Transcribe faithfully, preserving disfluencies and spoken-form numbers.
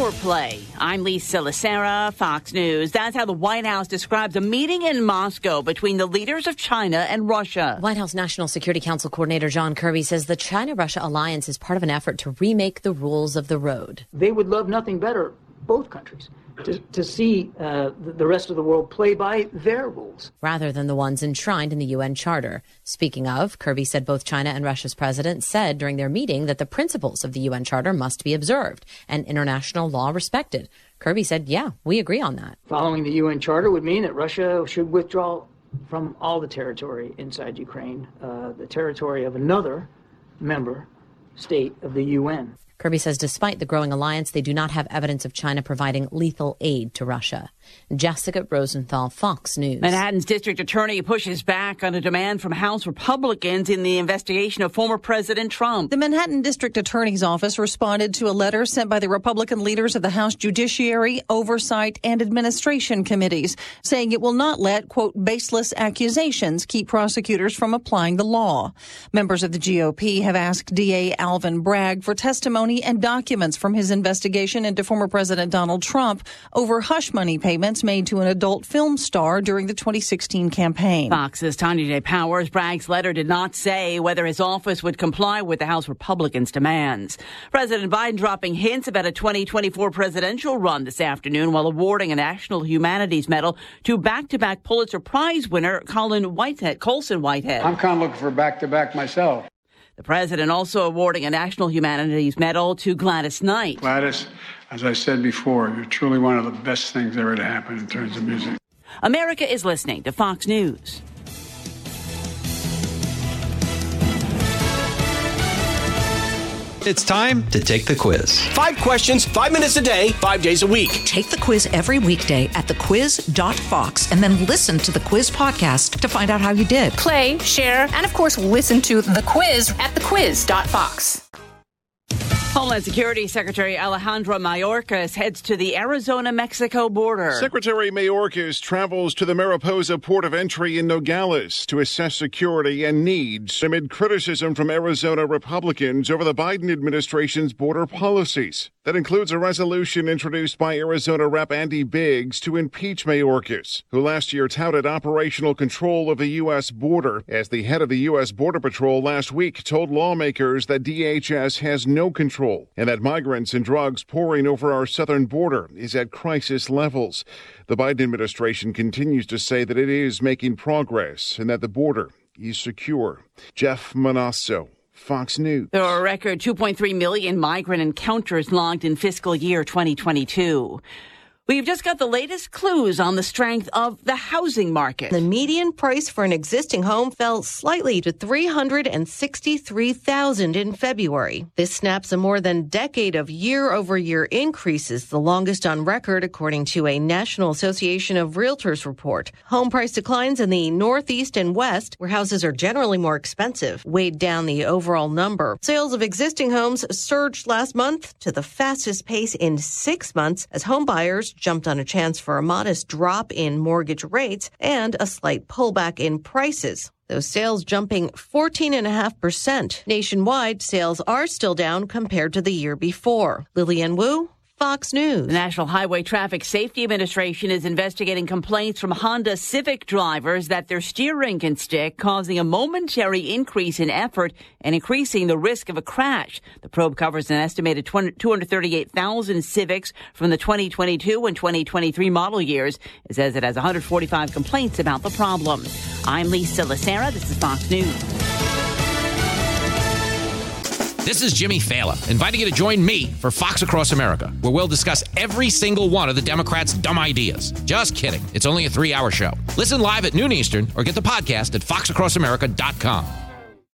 Power play. I'm Lisa Lacera, Fox News. That's how the White House describes a meeting in Moscow between the leaders of China and Russia. White House National Security Council Coordinator John Kirby says the China-Russia alliance is part of an effort to remake the rules of the road. They would love nothing better, both countries, to, to see uh, the rest of the world play by their rules, rather than the ones enshrined in the U N Charter. Speaking of, Kirby said both China and Russia's president said during their meeting that the principles of the U N Charter must be observed and international law respected. Kirby said, yeah, we agree on that. Following the U N Charter would mean that Russia should withdraw from all the territory inside Ukraine, uh, the territory of another member state of the U N. Kirby says despite the growing alliance, they do not have evidence of China providing lethal aid to Russia. Jessica Rosenthal, Fox News. Manhattan's district attorney pushes back on a demand from House Republicans in the investigation of former President Trump. The Manhattan District Attorney's Office responded to a letter sent by the Republican leaders of the House Judiciary, Oversight, and Administration Committees, saying it will not let, quote, baseless accusations keep prosecutors from applying the law. Members of the G O P have asked D A Alvin Bragg for testimony and documents from his investigation into former President Donald Trump over hush money payments made to an adult film star during the twenty sixteen campaign. Fox's Tanya J. Powers. Bragg's letter did not say whether his office would comply with the House Republicans' demands. President Biden dropping hints about a twenty twenty-four presidential run this afternoon while awarding a National Humanities Medal to back-to-back Pulitzer Prize winner Colin Whitehead, Colson Whitehead. I'm kind of looking for back-to-back myself. The president also awarding a National Humanities Medal to Gladys Knight. Gladys, as I said before, you're truly one of the best things ever to happen in terms of music. America is listening to Fox News. It's time to take the quiz. Five questions, five minutes a day, five days a week. Take the quiz every weekday at the quiz dot fox and then listen to the quiz podcast to find out how you did. Play, share, and of course, listen to the quiz at the quiz dot fox. Homeland Security Secretary Alejandro Mayorkas heads to the Arizona-Mexico border. Secretary Mayorkas travels to the Mariposa port of entry in Nogales to assess security and needs amid criticism from Arizona Republicans over the Biden administration's border policies. That includes a resolution introduced by Arizona Rep Andy Biggs to impeach Mayorkas, who last year touted operational control of the U S border, as the head of the U S Border Patrol last week told lawmakers that D H S has no control and that migrants and drugs pouring over our southern border is at crisis levels. The Biden administration continues to say that it is making progress and that the border is secure. Jeff Manasso, Fox News. There are a record two point three million migrant encounters logged in fiscal year twenty twenty-two. We've just got the latest clues on the strength of the housing market. The median price for an existing home fell slightly to three hundred sixty-three thousand dollars in February. This snaps a more than decade of year-over-year increases, the longest on record, according to a National Association of Realtors report. Home price declines in the Northeast and West, where houses are generally more expensive, weighed down the overall number. Sales of existing homes surged last month to the fastest pace in six months as home buyers jumped on a chance for a modest drop in mortgage rates and a slight pullback in prices. Those sales jumping fourteen point five percent. Nationwide, sales are still down compared to the year before. Lillian Wu, Fox News. The National Highway Traffic Safety Administration is investigating complaints from Honda Civic drivers that their steering can stick, causing a momentary increase in effort and increasing the risk of a crash. The probe covers an estimated two hundred thirty-eight thousand Civics from the twenty twenty-two and twenty twenty-three model years. It says it has one hundred forty-five complaints about the problem. I'm Lisa Lacera. This is Fox News. This is Jimmy Fallon, inviting you to join me for Fox Across America, where we'll discuss every single one of the Democrats' dumb ideas. Just kidding. It's only a three-hour show. Listen live at noon Eastern or get the podcast at fox across america dot com.